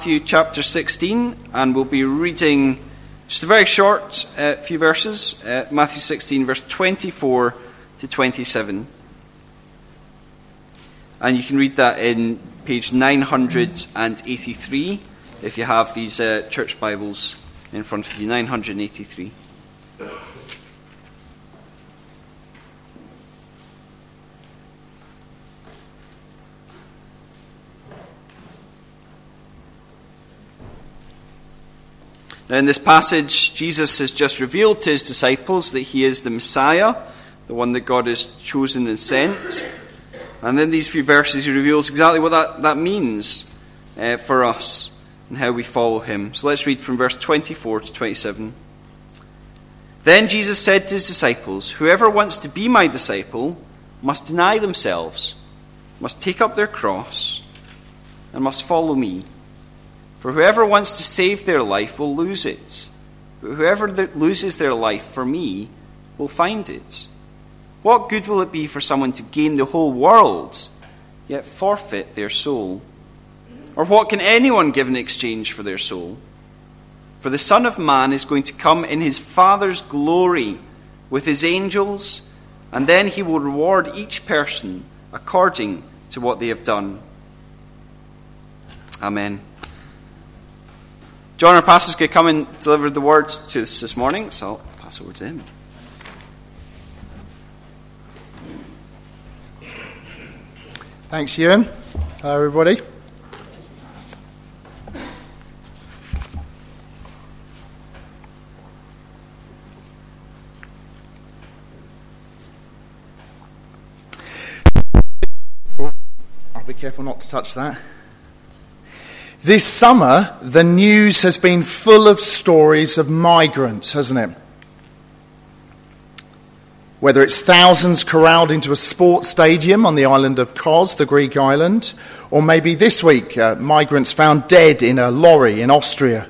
Matthew chapter 16, and we'll be reading just a very short few verses. Matthew 16, verse 24 to 27. And you can read that in page 983 if you have these church Bibles in front of you. 983. Now, in this passage, Jesus has just revealed to his disciples that he is the Messiah, the one that God has chosen and sent. And in these few verses, he reveals exactly what that means for us and how we follow him. So let's read from verse 24 to 27. Then Jesus said to his disciples, "Whoever wants to be my disciple must deny themselves, must take up their cross, and must follow me. For whoever wants to save their life will lose it, but whoever loses their life for me will find it. What good will it be for someone to gain the whole world, yet forfeit their soul? Or what can anyone give in exchange for their soul? For the Son of Man is going to come in his Father's glory with his angels, and then he will reward each person according to what they have done." Amen. John, our pastor, is going to come and deliver the word to us this morning, so I'll pass over to him. Thanks, Ewan. Hello, everybody. I'll be careful not to touch that. This summer, the news has been full of stories of migrants, hasn't it? Whether it's thousands corralled into a sports stadium on the island of Kos, the Greek island, or maybe this week, migrants found dead in a lorry in Austria.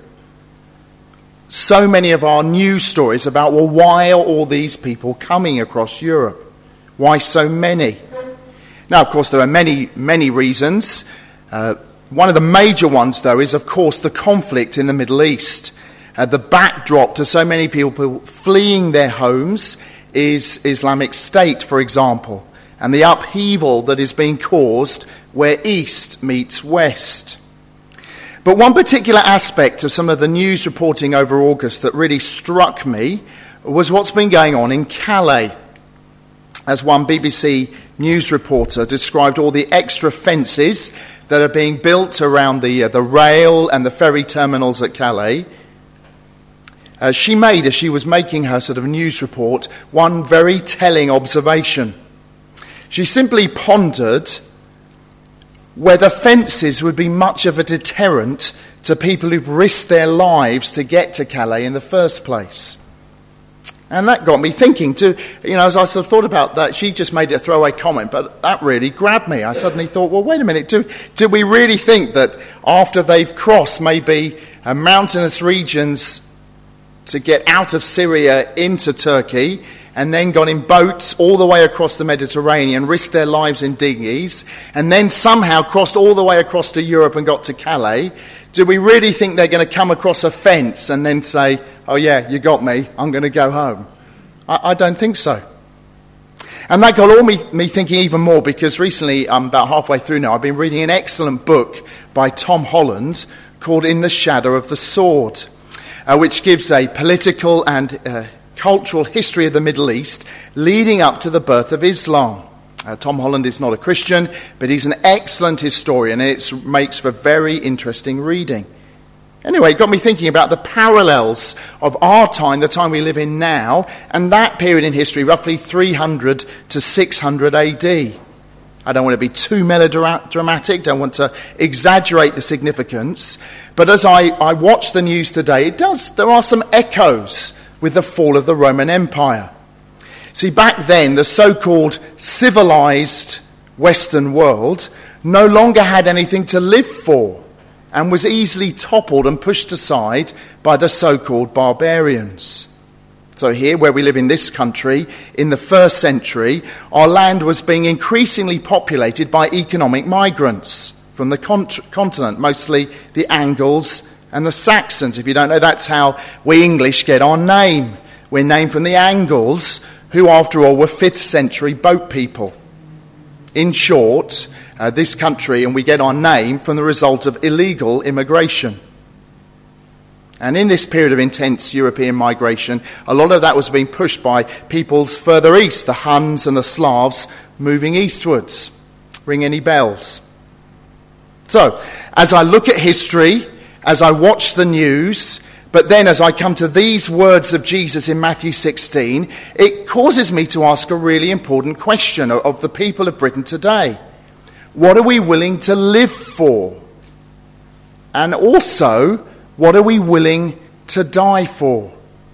So many of our news stories about, well, why are all these people coming across Europe? Why so many? Now, of course, there are many, many reasons. One of the major ones, though, is, of course, the conflict in the Middle East. The backdrop to so many people fleeing their homes is Islamic State, for example, and the upheaval that is being caused where East meets West. But one particular aspect of some of the news reporting over August that really struck me was what's been going on in Calais. As one BBC news reporter described all the extra fences that are being built around the rail and the ferry terminals at Calais. She made, as she was making her sort of news report, one very telling observation. She simply pondered whether fences would be much of a deterrent to people who've risked their lives to get to Calais in the first place. And that got me thinking, as I sort of thought about that. She just made a throwaway comment, but that really grabbed me. I suddenly thought, well, wait a minute, do we really think that after they've crossed maybe mountainous regions to get out of Syria into Turkey, and then gone in boats all the way across the Mediterranean, risked their lives in dinghies, and then somehow crossed all the way across to Europe and got to Calais, do we really think they're going to come across a fence and then say, "Oh yeah, you got me, I'm going to go home"? I don't think so. And that got me thinking even more, because recently, about halfway through now, I've been reading an excellent book by Tom Holland called In the Shadow of the Sword, which gives a political and cultural history of the Middle East leading up to the birth of Islam. Tom Holland is not a Christian, but he's an excellent historian, and it makes for very interesting reading. Anyway, it got me thinking about the parallels of our time, the time we live in now, and that period in history, roughly 300 to 600 AD. I don't want to be too melodramatic, don't want to exaggerate the significance, but as I watch the news today, there are some echoes with the fall of the Roman Empire. See, back then, the so-called civilized Western world no longer had anything to live for and was easily toppled and pushed aside by the so-called barbarians. So here, where we live in this country, in the first century, our land was being increasingly populated by economic migrants from the continent, mostly the Angles and the Saxons. If you don't know, that's how we English get our name. We're named from the Angles, who after all were 5th century boat people. In short, this country, and we get our name from the result of illegal immigration. And in this period of intense European migration, a lot of that was being pushed by peoples further east, the Huns and the Slavs moving eastwards. Ring any bells? So, as I look at history, as I watch the news, but then as I come to these words of Jesus in Matthew 16, it causes me to ask a really important question of the people of Britain today. What are we willing to live for? And also, what are we willing to die for?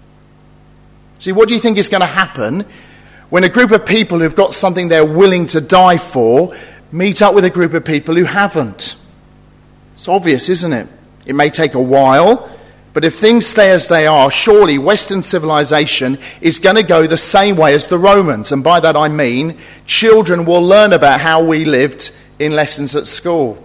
See, what do you think is going to happen when a group of people who've got something they're willing to die for meet up with a group of people who haven't? It's obvious, isn't it? It may take a while, but if things stay as they are, surely Western civilization is going to go the same way as the Romans. And by that I mean children will learn about how we lived in lessons at school.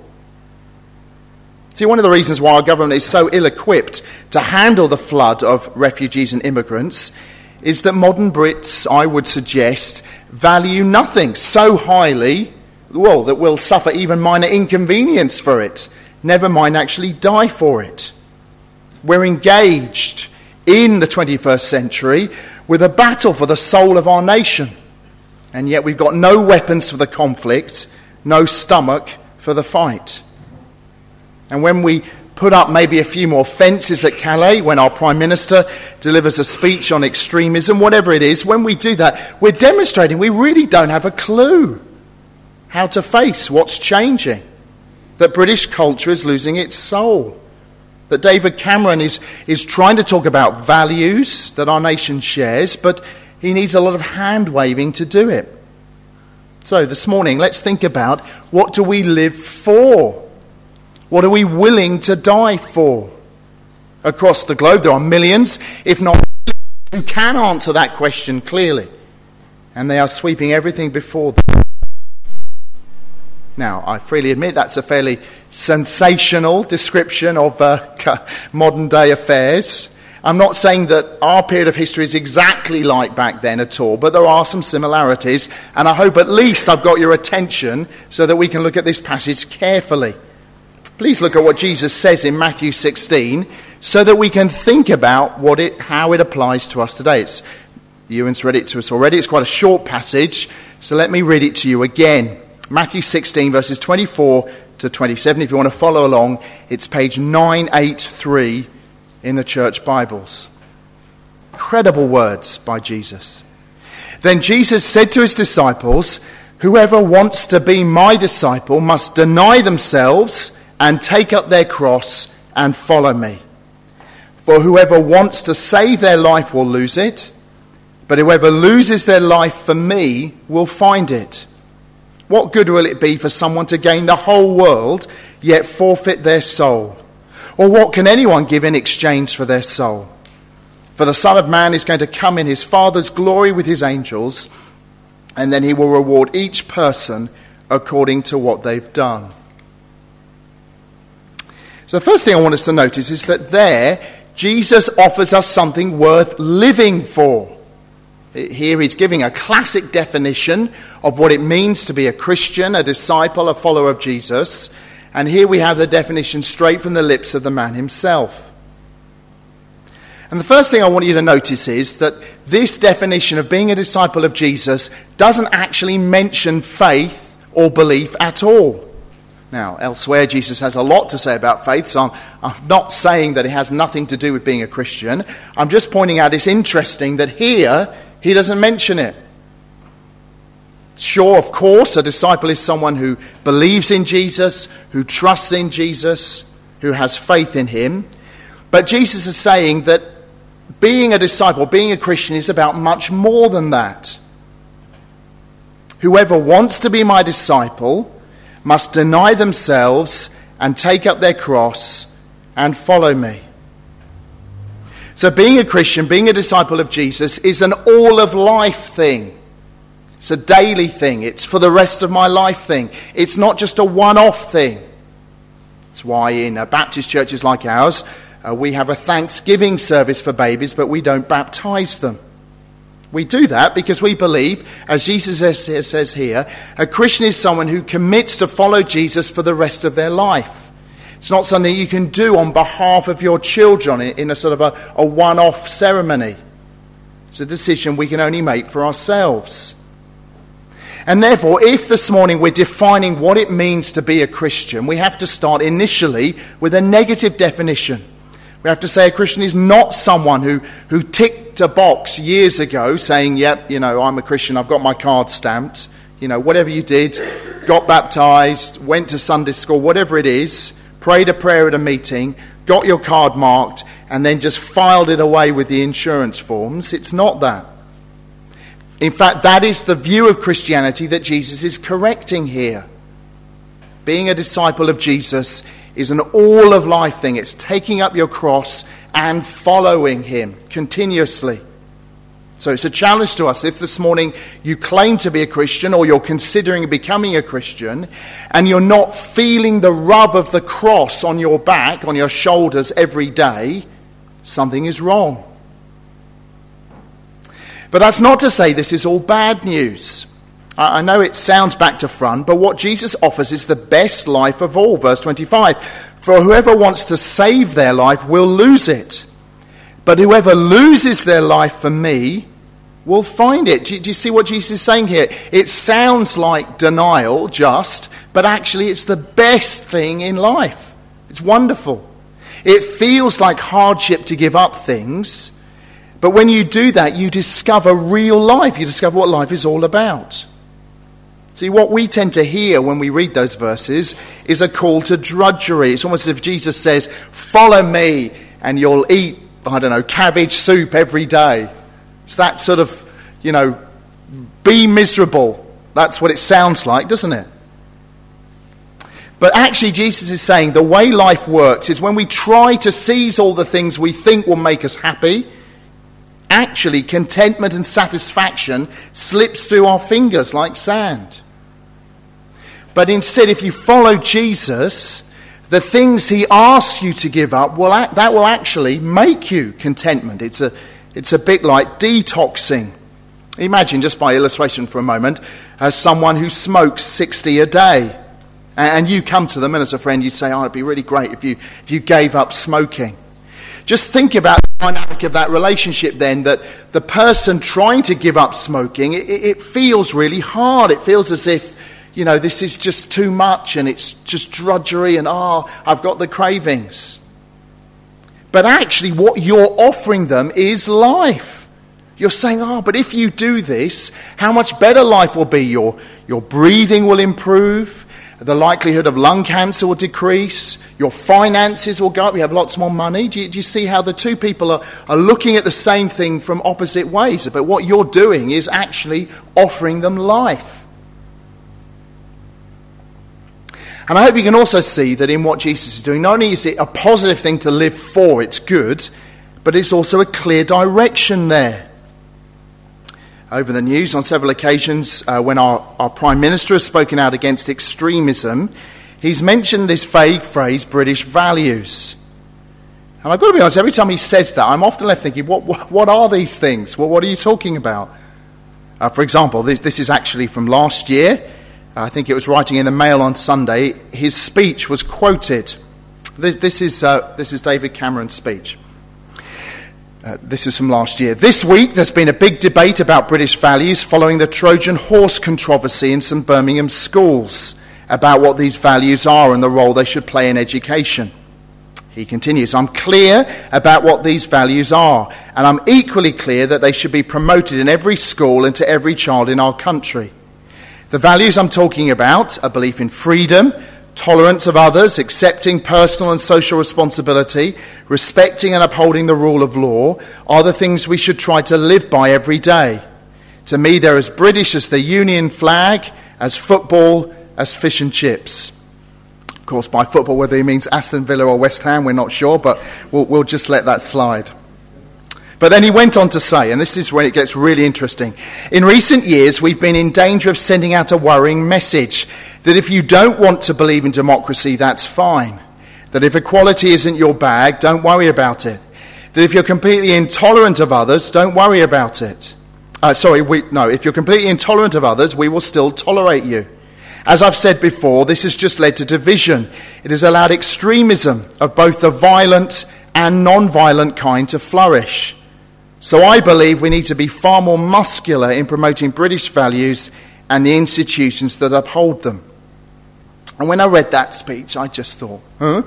See, one of the reasons why our government is so ill-equipped to handle the flood of refugees and immigrants is that modern Brits, I would suggest, value nothing so highly, well, that we'll suffer even minor inconvenience for it, never mind actually die for it. We're engaged in the 21st century with a battle for the soul of our nation, and yet we've got no weapons for the conflict, no stomach for the fight. And when we put up maybe a few more fences at Calais, when our Prime Minister delivers a speech on extremism, whatever it is, when we do that, we're demonstrating we really don't have a clue how to face what's changing, that British culture is losing its soul, that David Cameron is trying to talk about values that our nation shares, but he needs a lot of hand-waving to do it. So this morning, let's think about, what do we live for? What are we willing to die for? Across the globe, there are millions, if not millions, who can answer that question clearly. And they are sweeping everything before them. Now, I freely admit that's a fairly sensational description of modern day affairs. I'm not saying that our period of history is exactly like back then at all, but there are some similarities. And I hope at least I've got your attention so that we can look at this passage carefully. Please look at what Jesus says in Matthew 16 so that we can think about how it applies to us today. Ewan's read it to us already. It's quite a short passage, so let me read it to you again. Matthew 16, verses 24 to 27. If you want to follow along, it's page 983 in the church Bibles. Incredible words by Jesus. Then Jesus said to his disciples, "Whoever wants to be my disciple must deny themselves and take up their cross and follow me. For whoever wants to save their life will lose it, but whoever loses their life for me will find it. What good will it be for someone to gain the whole world, yet forfeit their soul? Or what can anyone give in exchange for their soul? For the Son of Man is going to come in his Father's glory with his angels, and then he will reward each person according to what they've done." So the first thing I want us to notice is that there, Jesus offers us something worth living for. Here he's giving a classic definition of what it means to be a Christian, a disciple, a follower of Jesus. And here we have the definition straight from the lips of the man himself. And the first thing I want you to notice is that this definition of being a disciple of Jesus doesn't actually mention faith or belief at all. Now, elsewhere, Jesus has a lot to say about faith, so I'm not saying that it has nothing to do with being a Christian. I'm just pointing out it's interesting that here he doesn't mention it. Sure, of course, a disciple is someone who believes in Jesus, who trusts in Jesus, who has faith in him. But Jesus is saying that being a disciple, being a Christian, is about much more than that. Whoever wants to be my disciple must deny themselves and take up their cross and follow me. So being a Christian, being a disciple of Jesus, is an all-of-life thing. It's a daily thing. It's for the rest of my life thing. It's not just a one-off thing. That's why in Baptist churches like ours, we have a Thanksgiving service for babies, but we don't baptize them. We do that because we believe, as Jesus says here, a Christian is someone who commits to follow Jesus for the rest of their life. It's not something you can do on behalf of your children in a sort of a one-off ceremony. It's a decision we can only make for ourselves. And therefore, if this morning we're defining what it means to be a Christian, we have to start initially with a negative definition. We have to say a Christian is not someone who ticked a box years ago saying, yep, I'm a Christian, I've got my card stamped. Whatever you did, got baptized, went to Sunday school, whatever it is, prayed a prayer at a meeting, got your card marked, and then just filed it away with the insurance forms. It's not that. In fact, that is the view of Christianity that Jesus is correcting here. Being a disciple of Jesus is an all-of-life thing. It's taking up your cross and following him continuously. So it's a challenge to us. If this morning you claim to be a Christian or you're considering becoming a Christian and you're not feeling the rub of the cross on your back, on your shoulders every day, something is wrong. But that's not to say this is all bad news. I know it sounds back to front, but what Jesus offers is the best life of all. Verse 25, for whoever wants to save their life will lose it. But whoever loses their life for me will find it. Do you see what Jesus is saying here? It sounds like denial but actually it's the best thing in life. It's wonderful. It feels like hardship to give up things, but when you do that, you discover real life. You discover what life is all about. See, what we tend to hear when we read those verses is a call to drudgery. It's almost as if Jesus says, follow me and you'll eat, cabbage soup every day. It's that sort of, be miserable. That's what it sounds like, doesn't it? But actually, Jesus is saying the way life works is when we try to seize all the things we think will make us happy, actually contentment and satisfaction slips through our fingers like sand. But instead, if you follow Jesus, the things he asks you to give up, that will actually make you contentment. It's a bit like detoxing. Imagine, just by illustration for a moment, as someone who smokes 60 a day. And you come to them, and as a friend, you say, it'd be really great if you gave up smoking. Just think about the dynamic of that relationship then, that the person trying to give up smoking, it feels really hard. It feels as if, this is just too much and it's just drudgery and, I've got the cravings. But actually what you're offering them is life. You're saying, but if you do this, how much better life will be. Your breathing will improve. The likelihood of lung cancer will decrease. Your finances will go up. You have lots more money. Do you see how the two people are looking at the same thing from opposite ways? But what you're doing is actually offering them life. And I hope you can also see that in what Jesus is doing, not only is it a positive thing to live for, it's good, but it's also a clear direction there. Over the news on several occasions, when our Prime Minister has spoken out against extremism, he's mentioned this vague phrase, British values. And I've got to be honest, every time he says that, I'm often left thinking, what are these things? What are you talking about? For example, this is actually from last year. I think it was writing in the Mail on Sunday. His speech was quoted. This is David Cameron's speech. This is from last year. This week there's been a big debate about British values following the Trojan horse controversy in some Birmingham schools about what these values are and the role they should play in education. He continues, I'm clear about what these values are, and I'm equally clear that they should be promoted in every school and to every child in our country. The values I'm talking about, a belief in freedom, tolerance of others, accepting personal and social responsibility, respecting and upholding the rule of law, are the things we should try to live by every day. To me, they're as British as the Union flag, as football, as fish and chips. Of course, by football, whether he means Aston Villa or West Ham, we're not sure, but we'll just let that slide. But then he went on to say, and this is when it gets really interesting, in recent years we've been in danger of sending out a worrying message that if you don't want to believe in democracy, that's fine. That if equality isn't your bag, don't worry about it. That if you're completely intolerant of others, don't worry about it. If you're completely intolerant of others, we will still tolerate you. As I've said before, this has just led to division. It has allowed extremism of both the violent and non-violent kind to flourish. So I believe we need to be far more muscular in promoting British values and the institutions that uphold them. And when I read that speech, I just thought, huh?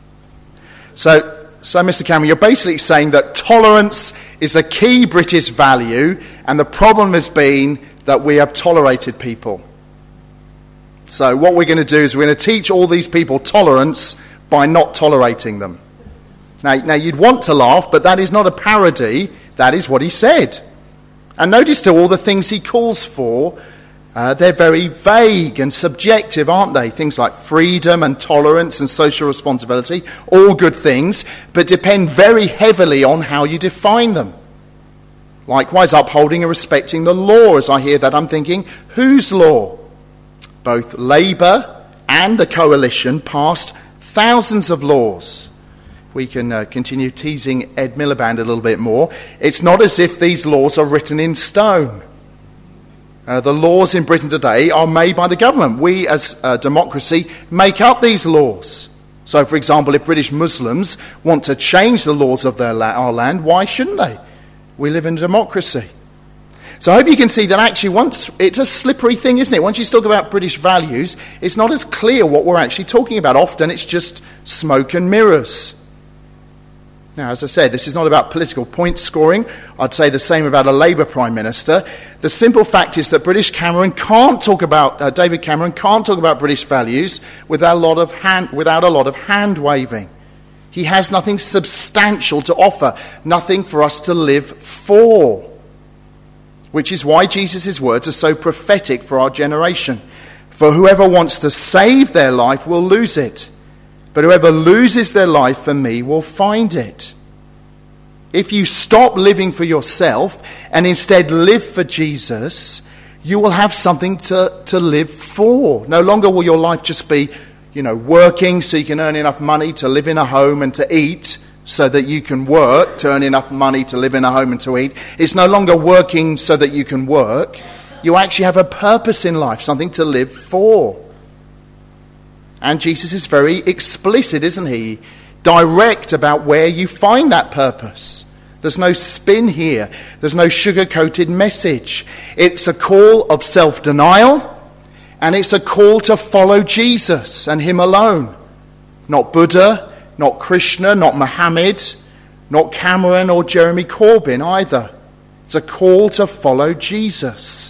So Mr. Cameron, you're basically saying that tolerance is a key British value, and the problem has been that we have tolerated people. So what we're going to do is we're going to teach all these people tolerance by not tolerating them. Now you'd want to laugh, but that is not a parody. That is what he said. And notice too, all the things he calls for, they're very vague and subjective, aren't they? Things like freedom and tolerance and social responsibility, all good things, but depend very heavily on how you define them. Likewise, upholding and respecting the law. As I hear that, I'm thinking, whose law? Both Labour and the coalition passed thousands of laws. If we can continue teasing Ed Miliband a little bit more, it's not as if these laws are written in stone. The laws in Britain today are made by the government. We, as a democracy, make up these laws. So, for example, if British Muslims want to change the laws of our land, why shouldn't they? We live in a democracy. So I hope you can see that actually it's a slippery thing, isn't it? Once you talk about British values, it's not as clear what we're actually talking about. Often it's just smoke and mirrors. Now, as I said, this is not about political point scoring. I'd say the same about a Labour Prime Minister. The simple fact is that David Cameron can't talk about British values without a lot of hand-waving. He has nothing substantial to offer, nothing for us to live for. Which is why Jesus' words are so prophetic for our generation. For whoever wants to save their life will lose it. But whoever loses their life for me will find it. If you stop living for yourself and instead live for Jesus, you will have something to live for. No longer will your life just be, working so you can earn enough money to live in a home and to eat, so that you can work to earn enough money to live in a home and to eat. It's no longer working so that you can work. You actually have a purpose in life, something to live for. And Jesus is very explicit, isn't he? Direct about where you find that purpose. There's no spin here. There's no sugar-coated message. It's a call of self-denial, and it's a call to follow Jesus and him alone. Not Buddha, not Krishna, not Muhammad, not Cameron or Jeremy Corbyn either. It's a call to follow Jesus.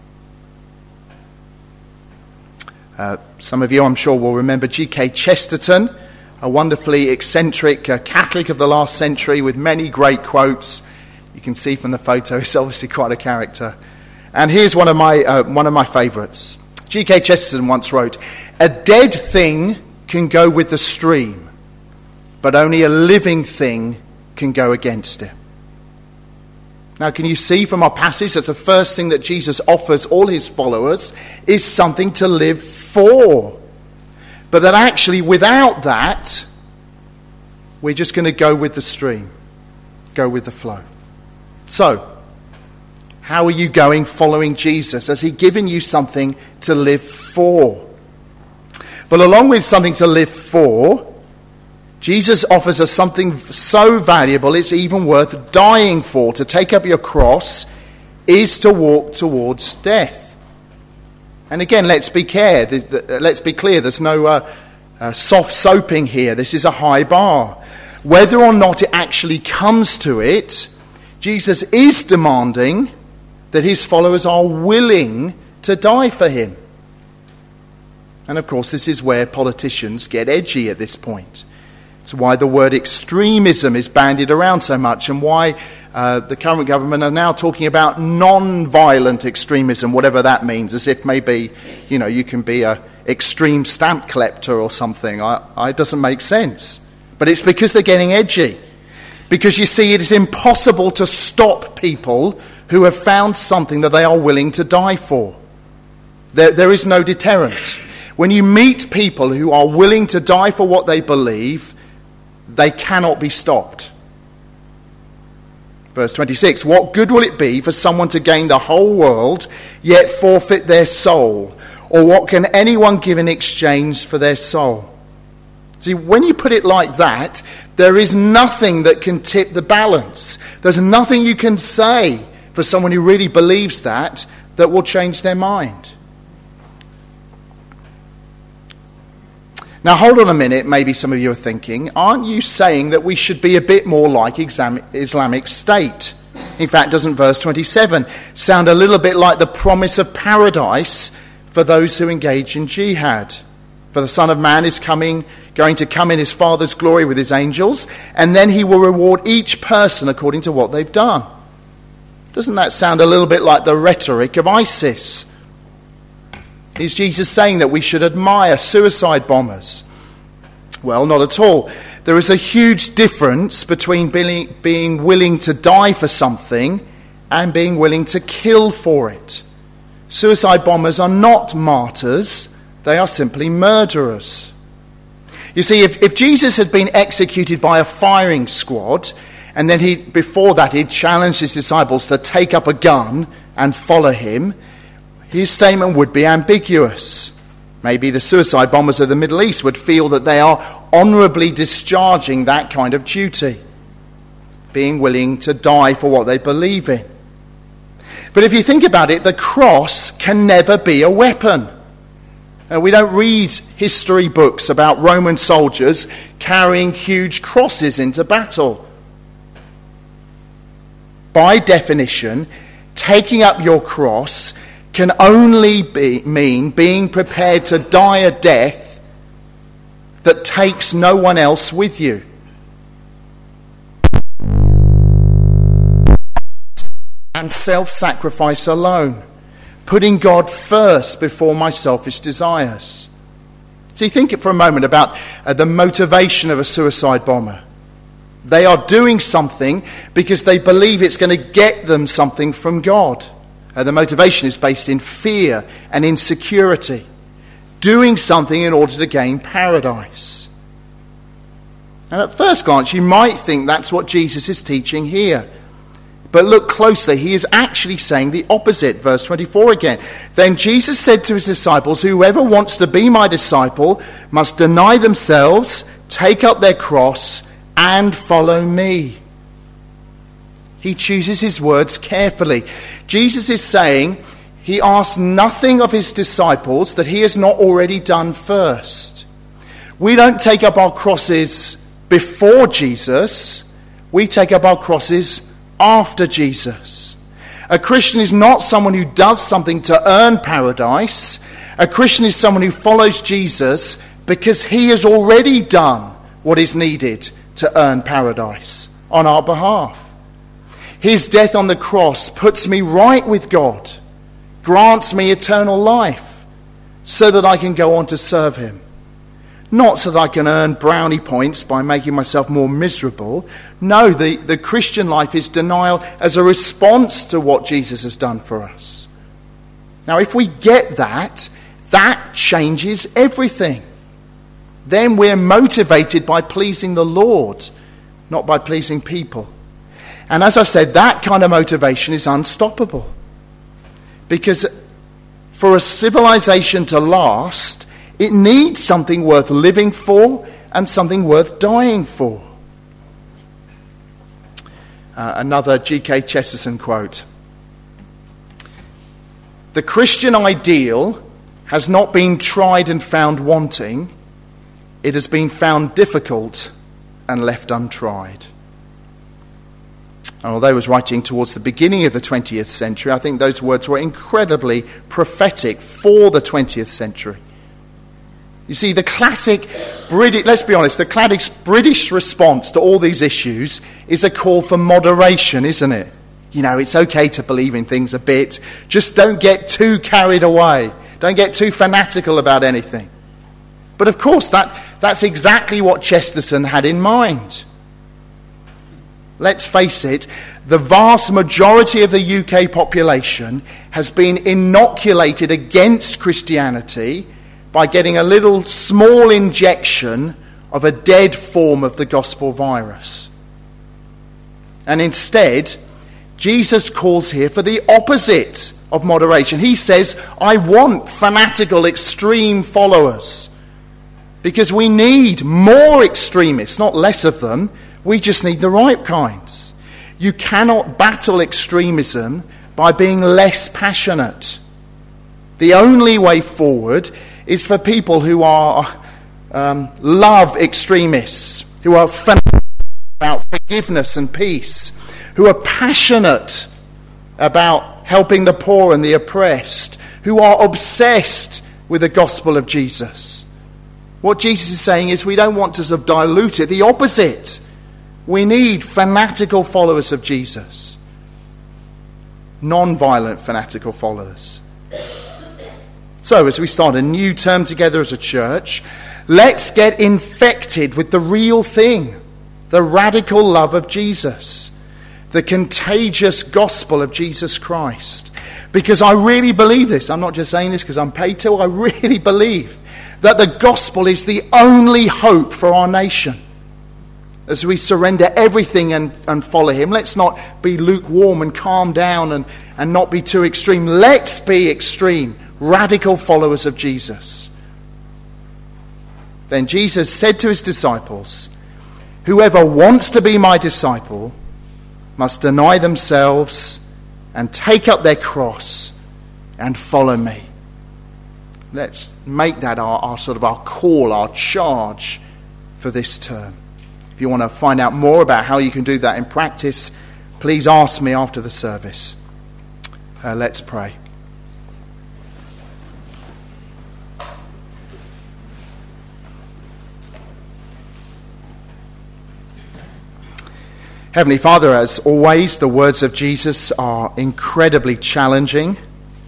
Some of you, I'm sure, will remember G.K. Chesterton, a wonderfully eccentric Catholic of the last century with many great quotes. You can see from the photo, he's obviously quite a character. And here's one of my favourites. G.K. Chesterton once wrote, "A dead thing can go with the stream, but only a living thing can go against it." Now, can you see from our passage that the first thing that Jesus offers all his followers is something to live for? But that actually, without that, we're just going to go with the stream, go with the flow. So, how are you going following Jesus? Has he given you something to live for? But along with something to live for, Jesus offers us something so valuable it's even worth dying for. To take up your cross is to walk towards death. And again, let's be clear. There's no soft soaping here. This is a high bar. Whether or not it actually comes to it, Jesus is demanding that his followers are willing to die for him. And of course, this is where politicians get edgy at this point. It's why the word extremism is bandied around so much, and why the current government are now talking about non-violent extremism, whatever that means, as if maybe, you can be an extreme stamp collector or something. It doesn't make sense. But it's because they're getting edgy. Because you see, it is impossible to stop people who have found something that they are willing to die for. There is no deterrent. When you meet people who are willing to die for what they believe, they cannot be stopped. Verse 26, what good will it be for someone to gain the whole world, yet forfeit their soul? Or what can anyone give in exchange for their soul? See, when you put it like that, there is nothing that can tip the balance. There's nothing you can say for someone who really believes that will change their mind. Now, hold on a minute, maybe some of you are thinking, aren't you saying that we should be a bit more like Islamic State? In fact, doesn't verse 27 sound a little bit like the promise of paradise for those who engage in jihad? For the Son of Man is going to come in his Father's glory with his angels, and then he will reward each person according to what they've done. Doesn't that sound a little bit like the rhetoric of ISIS? Is Jesus saying that we should admire suicide bombers? Well, not at all. There is a huge difference between being willing to die for something and being willing to kill for it. Suicide bombers are not martyrs. They are simply murderers. You see, if Jesus had been executed by a firing squad, and then before that he'd challenged his disciples to take up a gun and follow him, his statement would be ambiguous. Maybe the suicide bombers of the Middle East would feel that they are honourably discharging that kind of duty, being willing to die for what they believe in. But if you think about it, the cross can never be a weapon. We don't read history books about Roman soldiers carrying huge crosses into battle. By definition, taking up your cross can only mean being prepared to die a death that takes no one else with you. And self-sacrifice alone, putting God first before my selfish desires. See, think for a moment about the motivation of a suicide bomber. They are doing something because they believe it's going to get them something from God. The motivation is based in fear and insecurity. Doing something in order to gain paradise. And at first glance, you might think that's what Jesus is teaching here. But look closely, he is actually saying the opposite. Verse 24 again. Then Jesus said to his disciples, whoever wants to be my disciple must deny themselves, take up their cross, and follow me. He chooses his words carefully. Jesus is saying he asks nothing of his disciples that he has not already done first. We don't take up our crosses before Jesus. We take up our crosses after Jesus. A Christian is not someone who does something to earn paradise. A Christian is someone who follows Jesus because he has already done what is needed to earn paradise on our behalf. His death on the cross puts me right with God, grants me eternal life, so that I can go on to serve him. Not so that I can earn brownie points by making myself more miserable. No, the Christian life is denial as a response to what Jesus has done for us. Now, if we get that, that changes everything. Then we're motivated by pleasing the Lord, not by pleasing people. And as I've said, that kind of motivation is unstoppable. Because for a civilization to last, it needs something worth living for and something worth dying for. Another G.K. Chesterton quote. The Christian ideal has not been tried and found wanting. It has been found difficult and left untried. And although he was writing towards the beginning of the 20th century, I think those words were incredibly prophetic for the 20th century. You see, the classic British, let's be honest, the classic British response to all these issues is a call for moderation, isn't it? You know, it's okay to believe in things a bit. Just don't get too carried away. Don't get too fanatical about anything. But of course, that's exactly what Chesterton had in mind. Let's face it, the vast majority of the UK population has been inoculated against Christianity by getting a little small injection of a dead form of the gospel virus. And instead, Jesus calls here for the opposite of moderation. He says, I want fanatical, extreme followers. Because we need more extremists, not less of them. We just need the right kinds. You cannot battle extremism by being less passionate. The only way forward is for people who are love extremists, who are fanatical about forgiveness and peace, who are passionate about helping the poor and the oppressed, who are obsessed with the gospel of Jesus. What Jesus is saying is we don't want to sort of dilute it. The opposite. We need fanatical followers of Jesus. Non-violent fanatical followers. So as we start a new term together as a church, let's get infected with the real thing. The radical love of Jesus. The contagious gospel of Jesus Christ. Because I really believe this. I'm not just saying this because I'm paid to. I really believe that the gospel is the only hope for our nation. As we surrender everything and follow him, let's not be lukewarm and calm down and not be too extreme. Let's be extreme, radical followers of Jesus. Then Jesus said to his disciples, whoever wants to be my disciple must deny themselves and take up their cross and follow me. Let's make that our sort of our call, our charge for this term. If you want to find out more about how you can do that in practice, please ask me after the service. Let's pray. Heavenly Father, as always, the words of Jesus are incredibly challenging.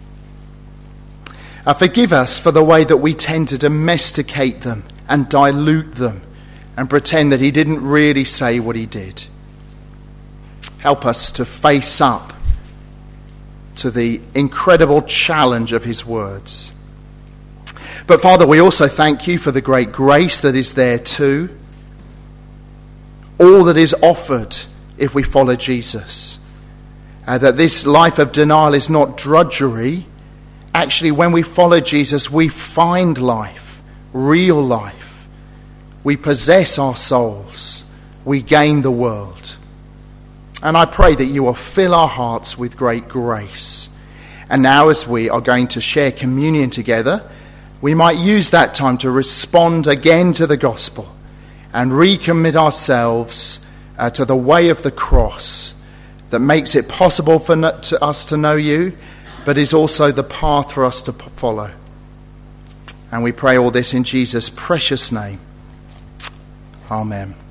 Forgive us for the way that we tend to domesticate them and dilute them and pretend that he didn't really say what he did. Help us to face up to the incredible challenge of his words. But Father, we also thank you for the great grace that is there too. All that is offered if we follow Jesus. That this life of denial is not drudgery. Actually, when we follow Jesus, we find life, real life. We possess our souls. We gain the world. And I pray that you will fill our hearts with great grace. And now as we are going to share communion together, we might use that time to respond again to the gospel and recommit ourselves to the way of the cross that makes it possible for us to know you, but is also the path for us to follow. And we pray all this in Jesus' precious name. Amen.